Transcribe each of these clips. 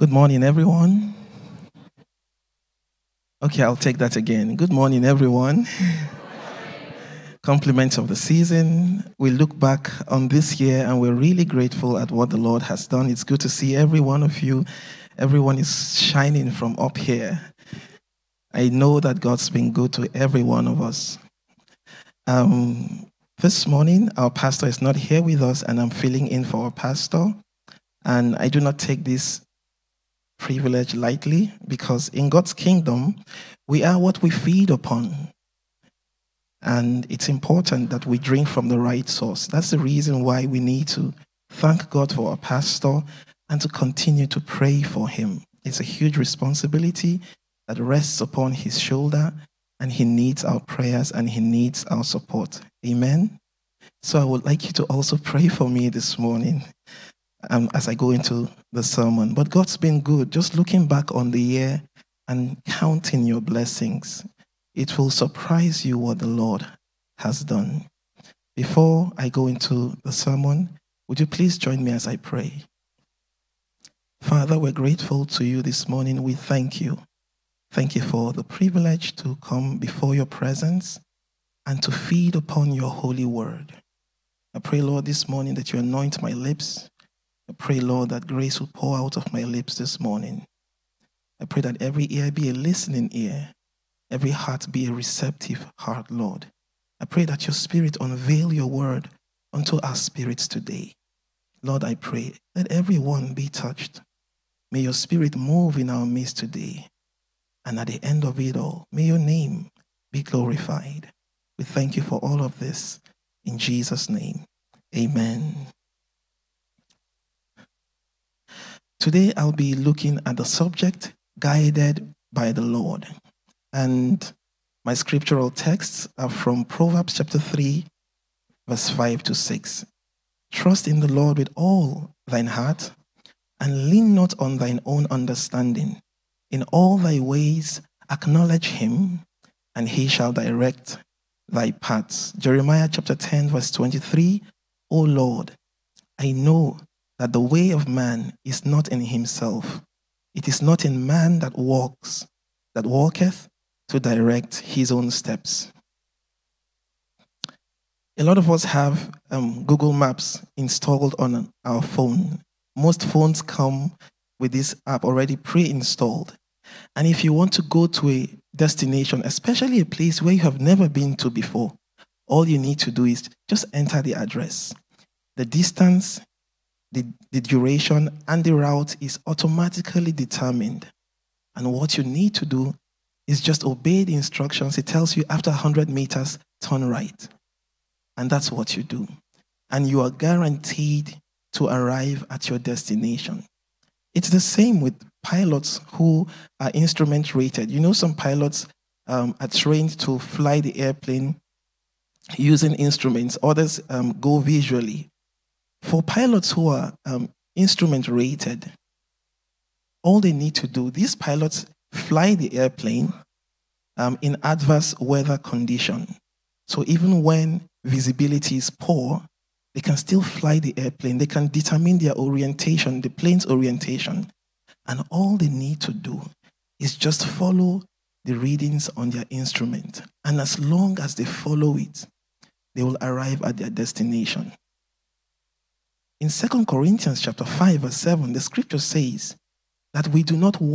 Good morning, everyone. Okay, I'll take that again. Good morning, everyone. Compliments of the season. We look back on this year and we're really grateful at what the Lord has done. It's good to see every one of you. Everyone is shining from up here. I know that God's been good to every one of us. This morning, our pastor is not here with us, and I'm filling in for our pastor. And I do not take this privilege lightly, because in God's kingdom, we are what we feed upon. And it's important that we drink from the right source. That's the reason why we need to thank God for our pastor and to continue to pray for him. It's a huge responsibility that rests upon his shoulder, and he needs our prayers and he needs our support. Amen. So I would like you to also pray for me this morning as I go into the sermon. But God's been good. Just looking back on the year and counting your blessings, it will surprise you what the Lord has done. Before I go into the sermon, would you please join me as I pray? Father, we're grateful to you this morning. We thank you. Thank you for the privilege to come before your presence and to feed upon your holy word. I pray, Lord, this morning that you anoint my lips. I pray, Lord, that grace will pour out of my lips this morning. I pray that every ear be a listening ear, every heart be a receptive heart, Lord. I pray that your spirit unveil your word unto our spirits today. Lord, I pray that everyone be touched. May your spirit move in our midst today. And at the end of it all, may your name be glorified. We thank you for all of this. In Jesus' name, amen. Today, I'll be looking at the subject, guided by the Lord. And my scriptural texts are from Proverbs chapter 3, verse 5 to 6. Trust in the Lord with all thine heart, and lean not on thine own understanding. In all thy ways acknowledge him, and he shall direct thy paths. Jeremiah chapter 10, verse 23. O Lord, I know that the way of man is not in himself. It is not in man that walketh to direct his own steps. A lot of us have Google Maps installed on our phone. Most phones come with this app already pre-installed. And if you want to go to a destination, especially a place where you have never been to before, all you need to do is just enter the address. The distance, the duration, and the route is automatically determined. And what you need to do is just obey the instructions. It tells you after 100 meters, turn right. And that's what you do. And you are guaranteed to arrive at your destination. It's the same with pilots who are instrument rated. You know, some pilots are trained to fly the airplane using instruments. Others go visually. For pilots who are instrument rated, all they need to do, these pilots fly the airplane in adverse weather condition. So even when visibility is poor, they can still fly the airplane. They can determine their orientation, the plane's orientation. And all they need to do is just follow the readings on their instrument. And as long as they follow it, they will arrive at their destination. In 2 Corinthians chapter 5, verse 7, the scripture says that we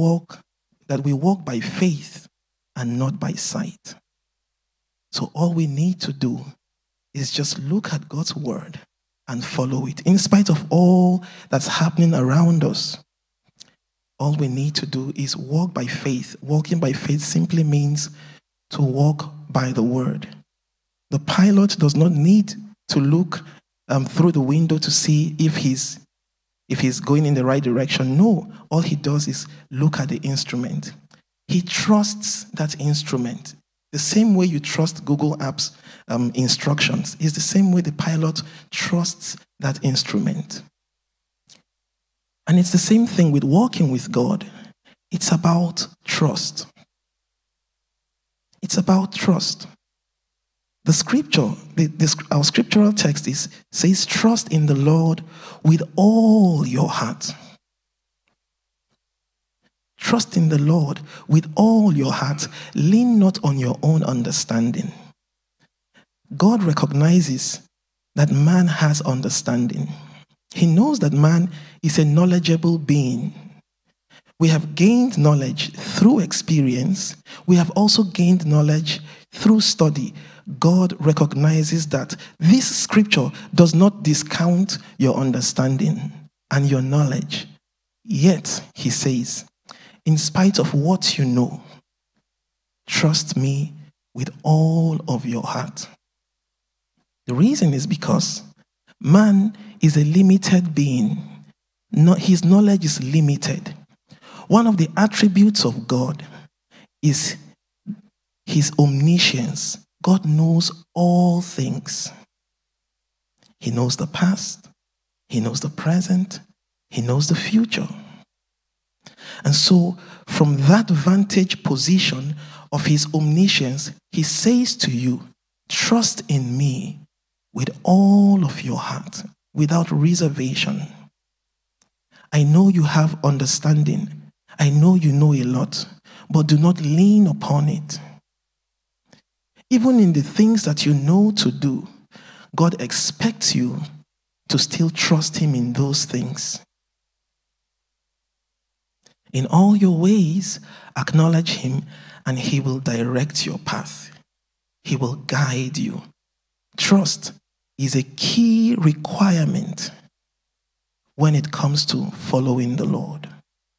walk by faith and not by sight. So all we need to do is just look at God's word and follow it. In spite of all that's happening around us, all we need to do is walk by faith. Walking by faith simply means to walk by the word. The pilot does not need to look through the window to see if he's going in the right direction. No, all he does is look at the instrument. He trusts that instrument. The same way you trust Google Apps instructions is the same way the pilot trusts that instrument. And it's the same thing with walking with God. It's about trust. It's about trust. The scripture, our scriptural text says, trust in the Lord with all your heart. Trust in the Lord with all your heart. Lean not on your own understanding. God recognizes that man has understanding. He knows that man is a knowledgeable being. We have gained knowledge through experience. We have also gained knowledge through study. God recognizes that this scripture does not discount your understanding and your knowledge. Yet, he says, in spite of what you know, trust me with all of your heart. The reason is because man is a limited being. His knowledge is limited. One of the attributes of God is his omniscience. God knows all things. He knows the past. He knows the present. He knows the future. And so, from that vantage position of his omniscience, he says to you, trust in me with all of your heart, without reservation. I know you have understanding. I know you know a lot, but do not lean upon it. Even in the things that you know to do, God expects you to still trust him in those things. In all your ways, acknowledge him, and he will direct your path. He will guide you. Trust is a key requirement when it comes to following the Lord.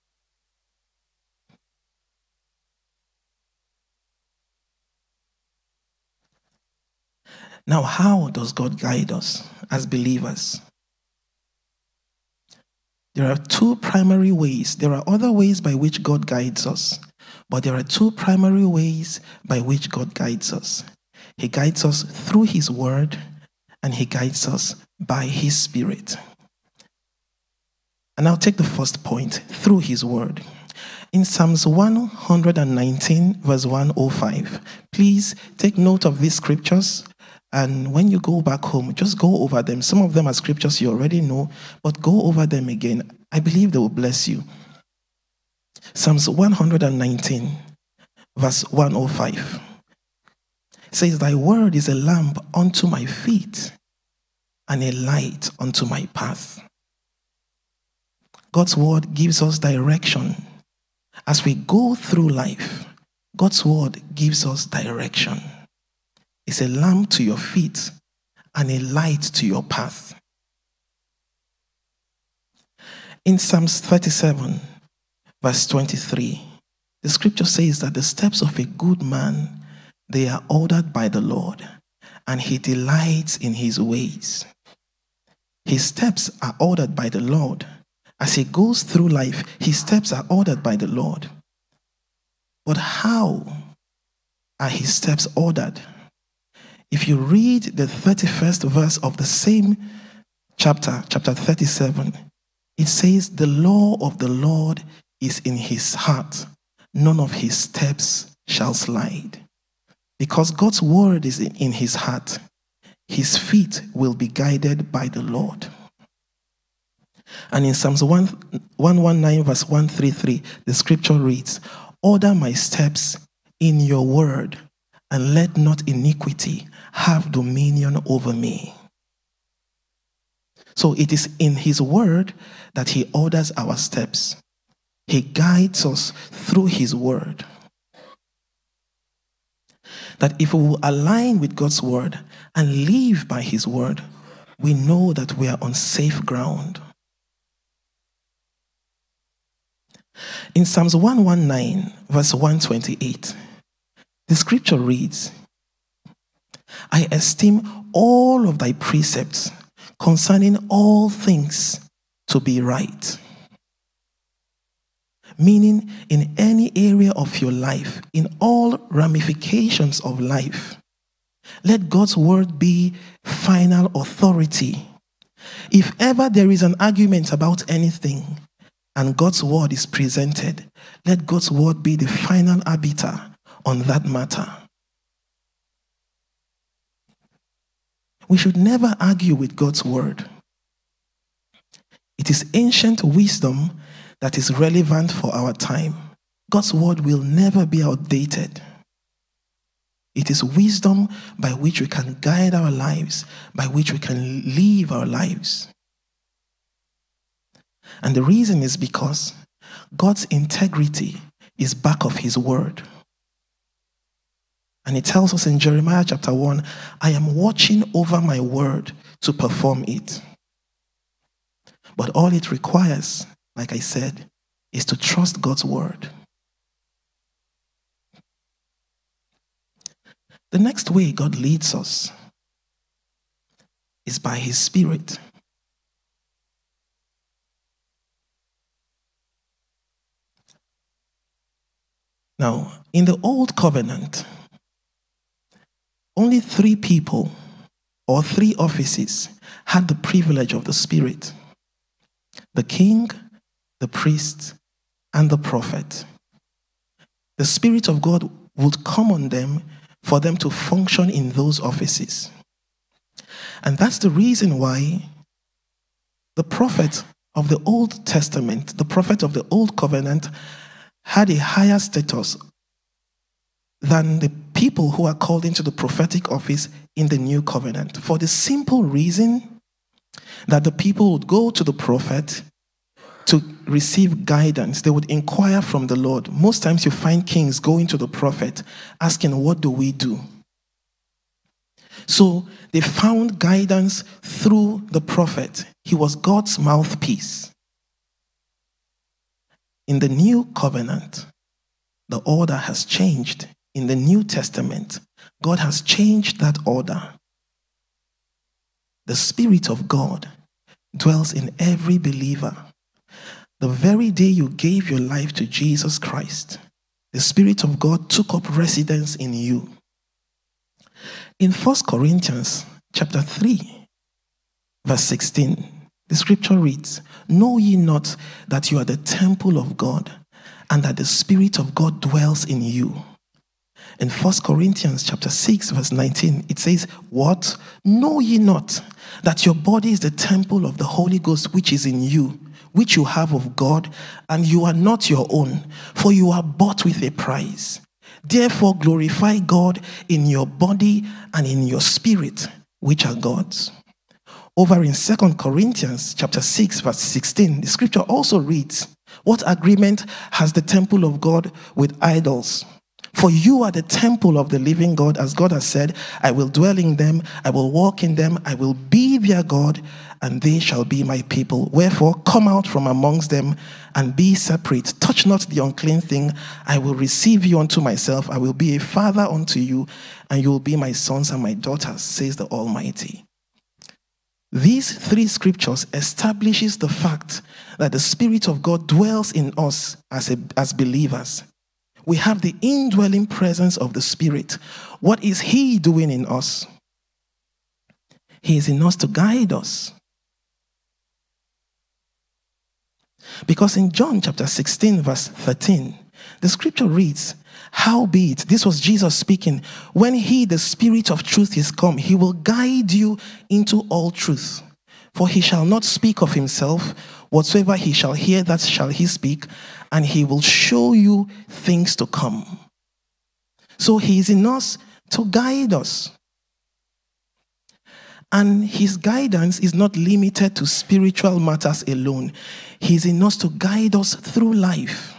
Now, how does God guide us as believers? There are two primary ways. There are other ways by which God guides us, but there are two primary ways by which God guides us. He guides us through his word, and he guides us by his Spirit. And I'll take the first point, through his word. In Psalms 119, verse 105, please take note of these scriptures. And when you go back home, just go over them. Some of them are scriptures you already know, but go over them again. I believe they will bless you. Psalms 119, verse 105. It says, thy word is a lamp unto my feet and a light unto my path. God's word gives us direction. As we go through life, God's word gives us direction. It's a lamp to your feet and a light to your path. In Psalms 37, verse 23, the scripture says that the steps of a good man, they are ordered by the Lord, and he delights in his ways. His steps are ordered by the Lord. As he goes through life, his steps are ordered by the Lord. But how are his steps ordered? If you read the 31st verse of the same chapter 37, it says, the law of the Lord is in his heart. None of his steps shall slide. Because God's word is in his heart, his feet will be guided by the Lord. And in Psalms 119, verse 133, the scripture reads, order my steps in your word, and let not iniquity have dominion over me. So it is in his word that he orders our steps. He guides us through his word. That if we will align with God's word and live by his word, we know that we are on safe ground. In Psalms 119, verse 128, the scripture reads, I esteem all of thy precepts concerning all things to be right. Meaning, in any area of your life, in all ramifications of life, let God's word be final authority. If ever there is an argument about anything and God's word is presented, let God's word be the final arbiter on that matter. We should never argue with God's word. It is ancient wisdom that is relevant for our time. God's word will never be outdated. It is wisdom by which we can guide our lives, by which we can live our lives. And the reason is because God's integrity is back of his word. And it tells us in Jeremiah chapter 1, I am watching over my word to perform it. But all it requires, like I said, is to trust God's word. The next way God leads us is by his Spirit. Now, in the Old Covenant, only 3 people or 3 offices had the privilege of the Spirit: the king, the priest, and the prophet. The Spirit of God would come on them for them to function in those offices. And that's the reason why the prophet of the Old Testament, the prophet of the Old Covenant, had a higher status than the people who are called into the prophetic office in the New Covenant, for the simple reason that the people would go to the prophet to receive guidance. They would inquire from the Lord. Most times you find kings going to the prophet asking, what do we do? So they found guidance through the prophet. He was God's mouthpiece. In the New Covenant, the order has changed. In the New Testament, God has changed that order. The Spirit of God dwells in every believer. The very day you gave your life to Jesus Christ, the Spirit of God took up residence in you. In 1 Corinthians chapter 3, verse 16, the scripture reads, know ye not that you are the temple of God, and that the Spirit of God dwells in you? In 1 Corinthians chapter 6, verse 19, it says, what? Know ye not that your body is the temple of the Holy Ghost which is in you, which you have of God, and you are not your own, for you are bought with a price. Therefore glorify God in your body and in your spirit, which are God's. Over in 2 Corinthians chapter 6, verse 16, the scripture also reads, what agreement has the temple of God with idols? For you are the temple of the living God, as God has said, I will dwell in them, I will walk in them, I will be their God, and they shall be my people. Wherefore, come out from amongst them and be separate. Touch not the unclean thing. I will receive you unto myself. I will be a father unto you, and you will be my sons and my daughters, says the Almighty. These 3 scriptures establishes the fact that the Spirit of God dwells in us as believers. We have the indwelling presence of the Spirit. What is he doing in us? He is in us to guide us. Because in John chapter 16, verse 13, the scripture reads, howbeit, this was Jesus speaking, when he, the Spirit of truth, is come, he will guide you into all truth. For he shall not speak of himself, whatsoever he shall hear, that shall he speak, and he will show you things to come. So he is in us to guide us. And his guidance is not limited to spiritual matters alone. He is in us to guide us through life.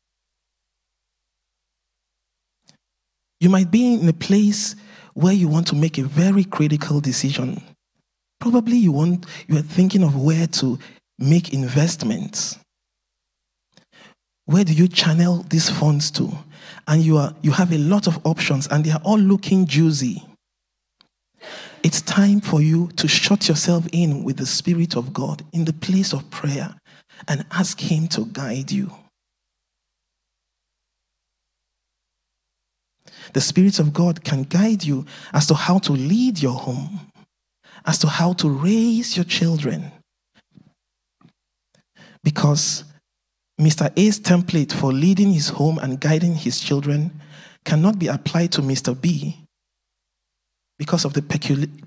You might be in a place where you want to make a very critical decision. Probably you are thinking of where to make investments. Where do you channel these funds to? And you have a lot of options, and they are all looking juicy. It's time for you to shut yourself in with the Spirit of God in the place of prayer and ask him to guide you. The Spirit of God can guide you as to how to lead your home, as to how to raise your children. Because Mr. A's template for leading his home and guiding his children cannot be applied to Mr. B because of the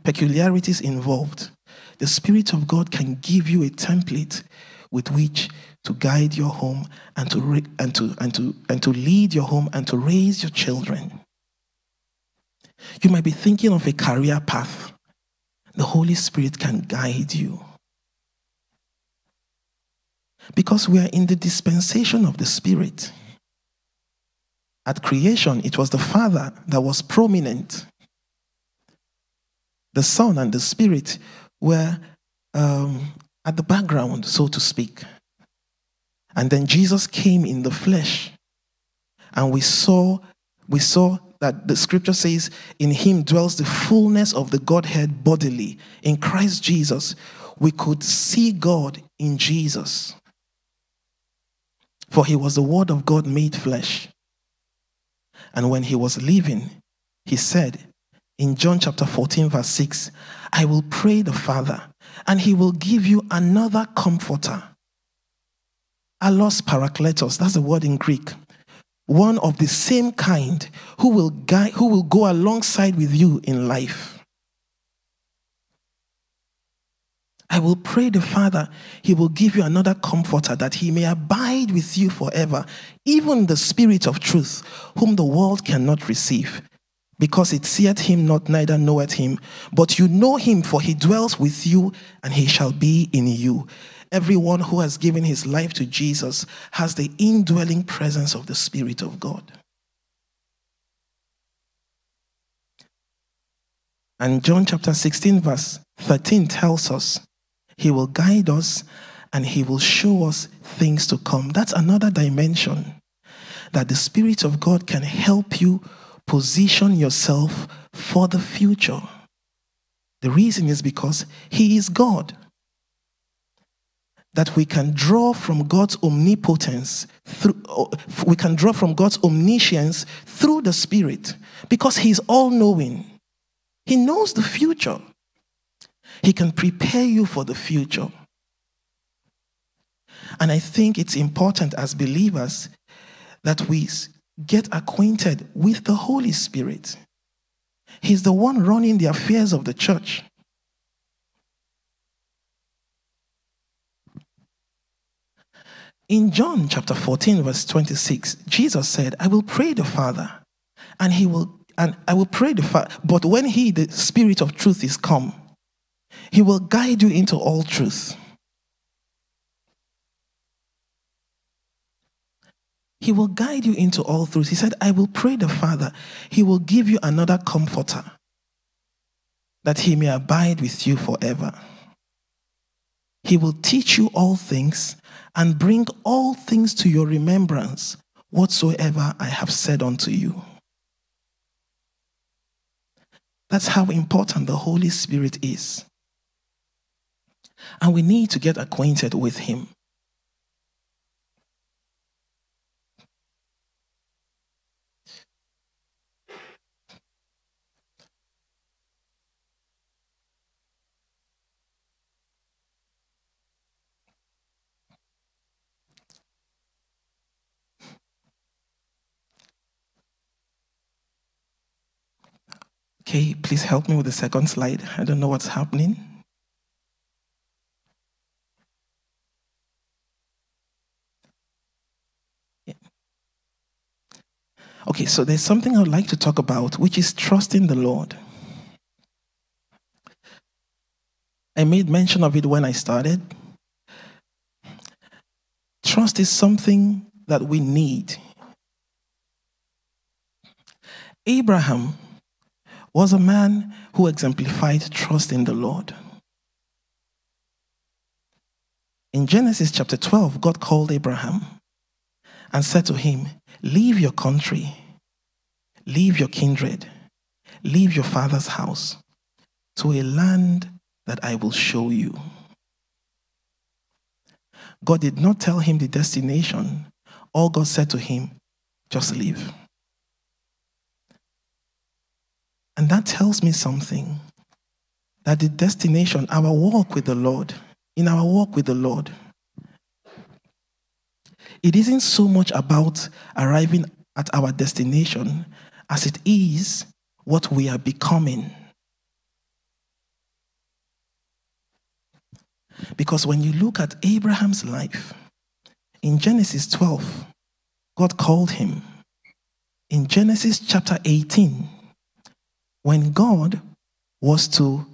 peculiarities involved. The Spirit of God can give you a template with which to guide your home and to lead your home and to raise your children. You might be thinking of a career path. The Holy Spirit can guide you. Because we are in the dispensation of the Spirit. At creation, it was the Father that was prominent. The Son and the Spirit were at the background, so to speak. And then Jesus came in the flesh. And we saw that the scripture says, in him dwells the fullness of the Godhead bodily. In Christ Jesus, we could see God in Jesus. For he was the Word of God made flesh. And when he was leaving, he said in John chapter 14 verse 6, I will pray the Father, and he will give you another comforter. Allos parakletos, that's the word in Greek. One of the same kind who will go alongside with you in life. I will pray the Father, he will give you another comforter that he may abide with you forever, even the Spirit of truth, whom the world cannot receive, because it seeth him not, neither knoweth him. But you know him, for he dwells with you, and he shall be in you. Everyone who has given his life to Jesus has the indwelling presence of the Spirit of God. And John chapter 16 verse 13 tells us, he will guide us and he will show us things to come. That's another dimension, that the Spirit of God can help you position yourself for the future. The reason is because he is God. That we can draw from God's omnipotence, we can draw from God's omniscience through the Spirit, because he's all-knowing. He knows the future. He can prepare you for the future. And I think it's important as believers that we get acquainted with the Holy Spirit. He's the one running the affairs of the church. In John chapter 14 verse 26, Jesus said, I will pray the Father, and I will pray the Father, but when he, the Spirit of truth, is come, he will guide you into all truth. He will guide you into all truth. He said, I will pray the Father. He will give you another comforter, that he may abide with you forever. He will teach you all things and bring all things to your remembrance, whatsoever I have said unto you. That's how important the Holy Spirit is. And we need to get acquainted with him. Okay, please help me with the second slide. I don't know what's happening. Okay, so there's something I would like to talk about, which is trusting the Lord. I made mention of it when I started. Trust is something that we need. Abraham was a man who exemplified trust in the Lord. In Genesis chapter 12, God called Abraham and said to him, leave your country, leave your kindred, leave your father's house to a land that I will show you. God did not tell him the destination. All God said to him, just leave. And that tells me something, that the destination, our walk with the Lord, in our walk with the Lord, it isn't so much about arriving at our destination as it is what we are becoming. Because when you look at Abraham's life, In Genesis 12, God called him. In Genesis chapter 18, when God wanted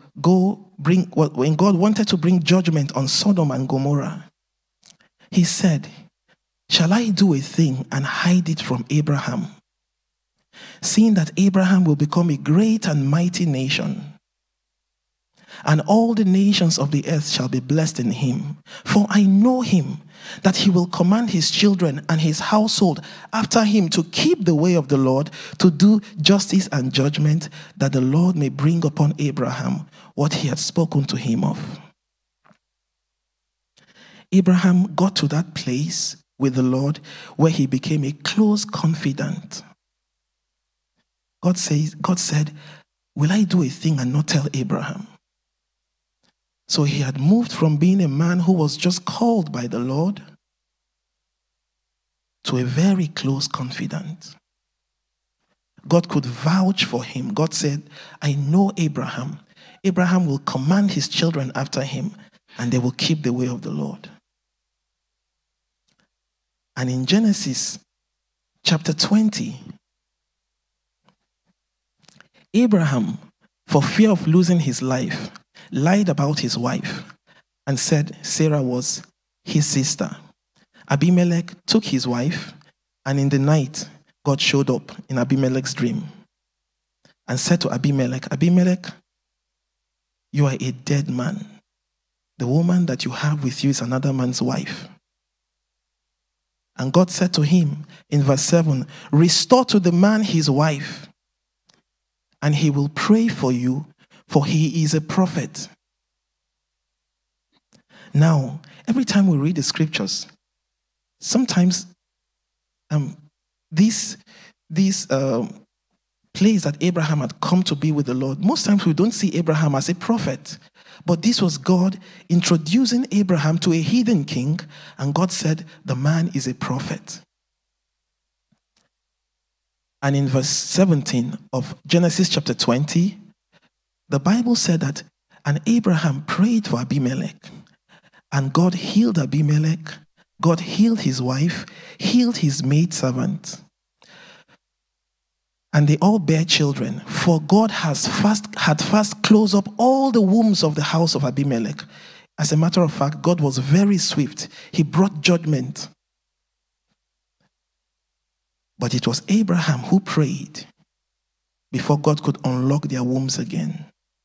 to bring judgment on Sodom and Gomorrah, he said, "Shall I do a thing and hide it from Abraham, seeing that Abraham will become a great and mighty nation, and all the nations of the earth shall be blessed in him? For I know him, that he will command his children and his household after him to keep the way of the Lord, to do justice and judgment, that the Lord may bring upon Abraham what he had spoken to him of." Abraham got to that place with the Lord where he became a close confidant. God said, "Will I do a thing and not tell Abraham?" So he had moved from being a man who was just called by the Lord to a very close confidant. God could vouch for him. God said, "I know Abraham. Abraham will command his children after him, and they will keep the way of the Lord." And in Genesis chapter 20, Abraham, for fear of losing his life, lied about his wife and said Sarah was his sister. Abimelech took his wife, and in the night, God showed up in Abimelech's dream and said to Abimelech, "Abimelech, you are a dead man. The woman that you have with you is another man's wife." And God said to him in verse 7, "Restore to the man his wife, and he will pray for you, for he is a prophet." Now, every time we read the scriptures, sometimes this place that Abraham had come to be with the Lord, most times we don't see Abraham as a prophet. But this was God introducing Abraham to a heathen king, and God said, "The man is a prophet." And in verse 17 of Genesis chapter 20, the Bible said that, "And Abraham prayed for Abimelech, and God healed Abimelech. God healed his wife, healed his maidservant, and they all bear children. For God had fast closed up all the wombs of the house of Abimelech." As a matter of fact, God was very swift. He brought judgment. But it was Abraham who prayed before God could unlock their wombs again.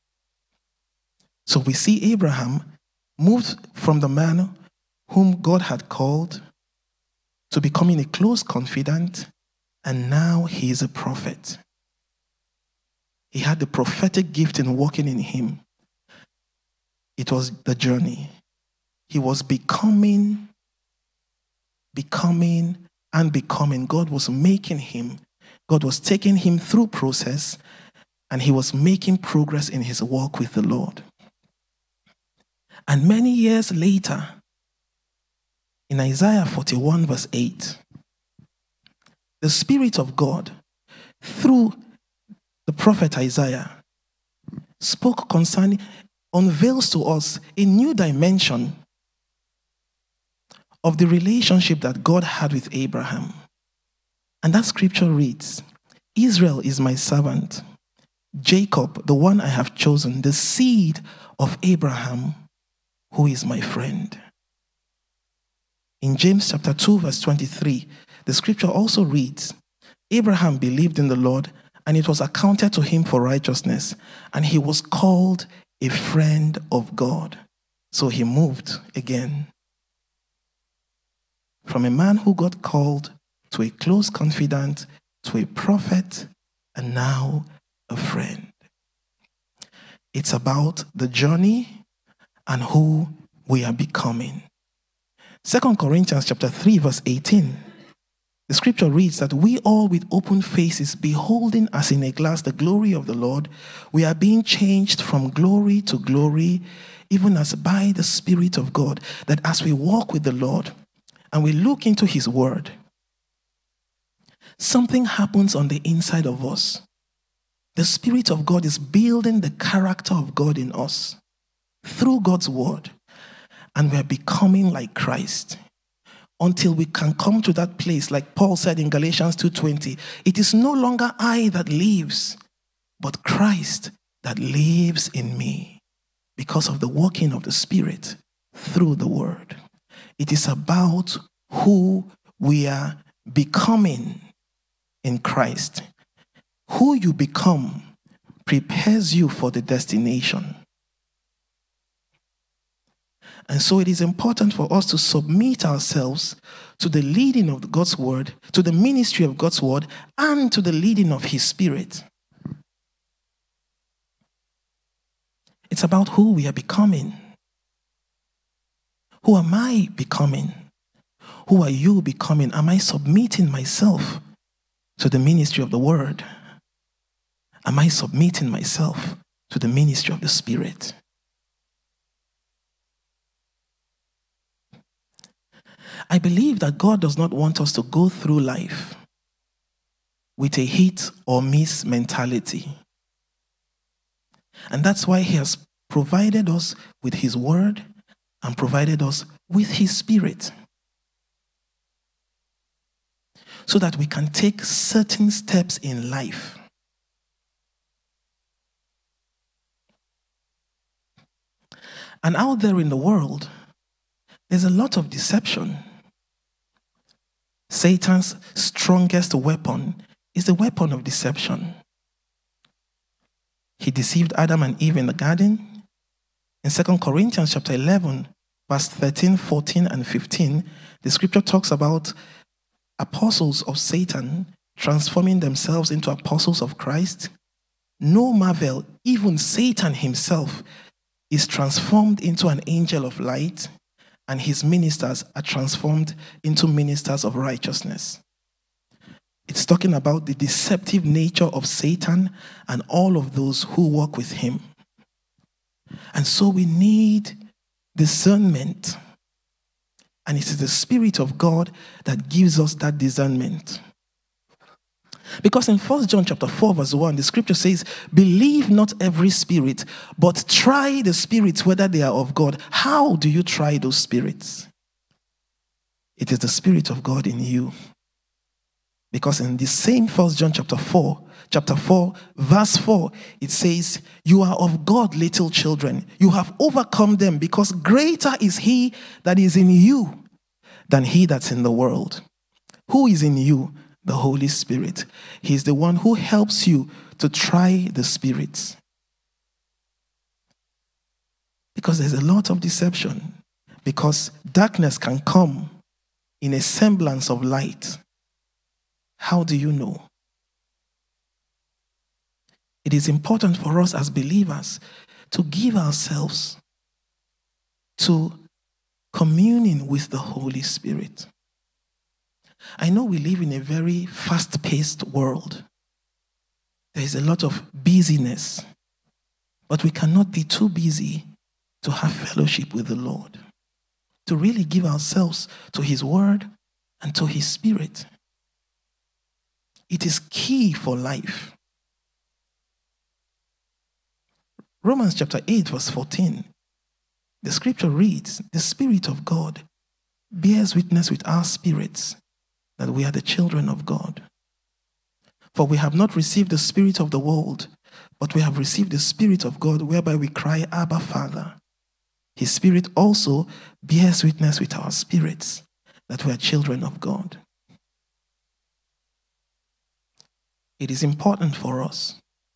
So we see Abraham moved from the man whom God had called to becoming a close confidant, and now he is a prophet. He had the prophetic gift in working in him. It was the journey. He was becoming. God was making him. God was taking him through process, and he was making progress in his walk with the Lord. And many years later, in Isaiah 41 verse 8, the Spirit of God, through the prophet Isaiah, unveils to us a new dimension of the relationship that God had with Abraham. And that scripture reads, "Israel is my servant, Jacob, the one I have chosen, the seed of Abraham, who is my friend." In James chapter 2 verse 23, the scripture also reads, "Abraham believed in the Lord, and it was accounted to him for righteousness, and he was called a friend of God." So he moved again from a man who got called to a close confidant, to a prophet, and now a friend. It's about the journey and who we are becoming. 2 Corinthians chapter 3 verse 18, the scripture reads that we all with open faces, beholding as in a glass the glory of the Lord, we are being changed from glory to glory, even as by the Spirit of God, that as we walk with the Lord and we look into his word, something happens on the inside of us. The Spirit of God is building the character of God in us through God's word, and we're becoming like Christ. until we can come to that place, like Paul said in Galatians 2:20, it is no longer I that lives, but Christ that lives in me because of the working of the Spirit through the Word. It is about who we are becoming in Christ. Who you become prepares you for the destination. And so it is important for us to submit ourselves to the leading of God's Word, to the ministry of God's Word, and to the leading of His Spirit. It's about who we are becoming. Who am I becoming? Who are you becoming? Am I submitting myself to the ministry of the Word? Am I submitting myself to the ministry of the Spirit? I believe that God does not want us to go through life with a hit or miss mentality. And that's why He has provided us with His Word and provided us with His Spirit, so that we can take certain steps in life. And out there in the world, there's a lot of deception. Satan's strongest weapon is the weapon of deception. He deceived Adam and Eve in the garden. In 2 Corinthians chapter 11, verse 13, 14, and 15, the scripture talks about apostles of Satan transforming themselves into apostles of Christ. No marvel, even Satan himself is transformed into an angel of light, and his ministers are transformed into ministers of righteousness. It's talking about the deceptive nature of Satan and all of those who work with him. And so we need discernment. And it is the Spirit of God that gives us that discernment. Because in 1 John chapter 4, verse 1, the scripture says, believe not every spirit, but try the spirits whether they are of God. How do you try those spirits? It is the Spirit of God in you. Because in the same 1 John chapter 4, verse 4, it says, you are of God, little children. You have overcome them, because greater is He that is in you than he that's in the world. Who is in you? The Holy Spirit. He is the one who helps you to try the spirits. Because there's a lot of deception. Because darkness can come in a semblance of light. How do you know? It is important for us as believers to give ourselves to communing with the Holy Spirit. I know we live in a very fast-paced world. There is a lot of busyness, but we cannot be too busy to have fellowship with the Lord, to really give ourselves to His Word and to His Spirit. It is key for life. Romans chapter 8, verse 14, the scripture reads, the Spirit of God bears witness with our spirits that we are the children of God. For we have not received the spirit of the world, but we have received the Spirit of God, whereby we cry, Abba, Father. His Spirit also bears witness with our spirits that we are children of God. It is important for us.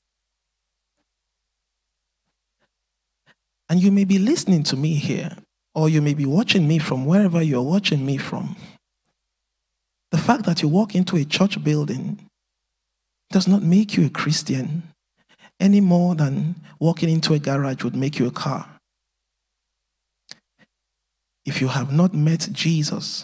And you may be listening to me here, or you may be watching me from wherever you're watching me from. The fact that you walk into a church building does not make you a Christian any more than walking into a garage would make you a car. If you have not met Jesus,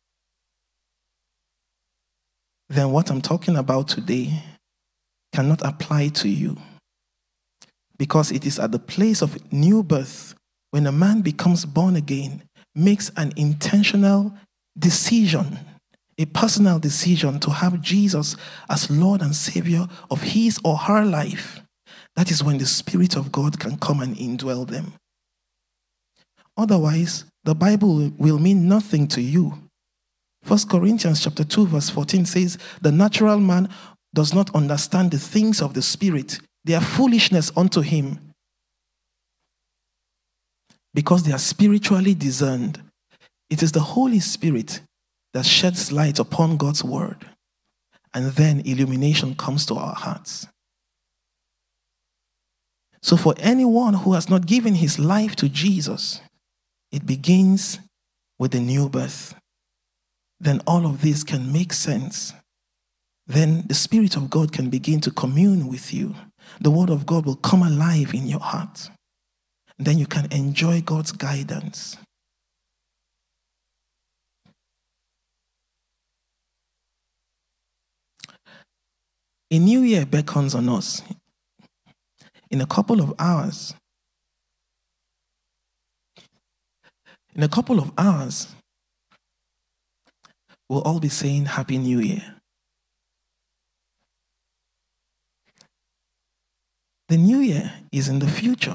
then what I'm talking about today cannot apply to you. Because it is at the place of new birth, when a man becomes born again, makes an intentional decision, a personal decision to have Jesus as Lord and Savior of his or her life, that is when the Spirit of God can come and indwell them. Otherwise, the Bible will mean nothing to you 1 Corinthians chapter 2 verse 14 says, the natural man does not understand the things of the Spirit. They are foolishness unto him because they are spiritually discerned. It is the Holy Spirit that sheds light upon God's word, and then illumination comes to our hearts. So for anyone who has not given his life to Jesus, it begins with the new birth. Then all of this can make sense. Then the Spirit of God can begin to commune with you. The Word of God will come alive in your heart. Then you can enjoy God's guidance. A new year beckons on us. In a couple of hours, we'll all be saying Happy New Year. The new year is in the future.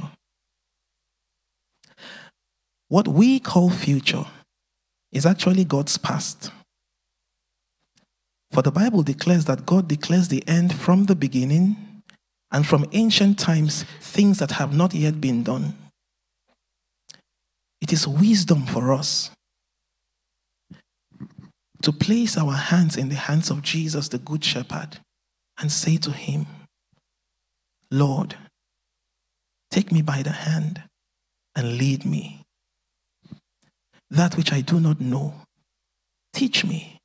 What we call future is actually God's past. For the Bible declares that God declares the end from the beginning, and from ancient times, things that have not yet been done. It is wisdom for us to place our hands in the hands of Jesus, the Good Shepherd, and say to him, Lord, take me by the hand and lead me. That which I do not know, teach me.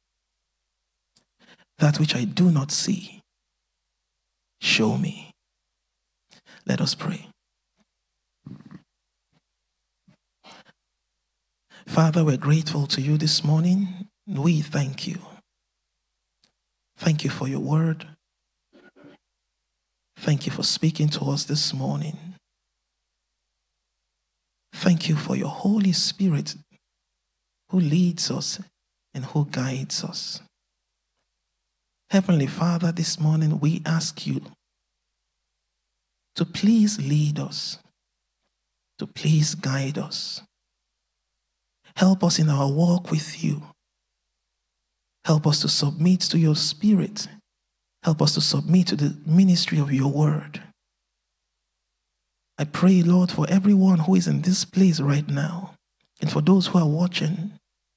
That which I do not see, show me. Let us pray. Father, we're grateful to you this morning. We thank you. Thank you for your word. Thank you for speaking to us this morning. Thank you for your Holy Spirit who leads us and who guides us. Heavenly Father, this morning we ask you to please lead us, to please guide us. Help us in our walk with you. Help us to submit to your Spirit. Help us to submit to the ministry of your word. I pray, Lord, for everyone who is in this place right now, and for those who are watching,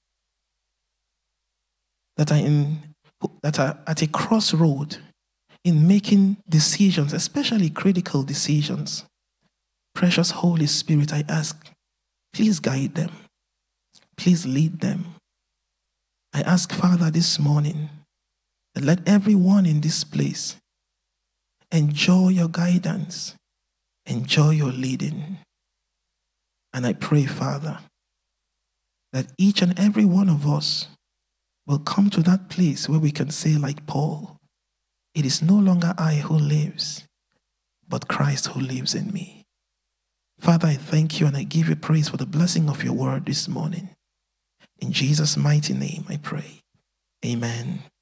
that are at a crossroad in making decisions, especially critical decisions. Precious Holy Spirit, I ask, please guide them. Please lead them. I ask, Father, this morning, that let everyone in this place enjoy your guidance, enjoy your leading. And I pray, Father, that each and every one of us will come to that place where we can say like Paul, it is no longer I who lives, but Christ who lives in me. Father, I thank you and I give you praise for the blessing of your word this morning. In Jesus' mighty name I pray. Amen.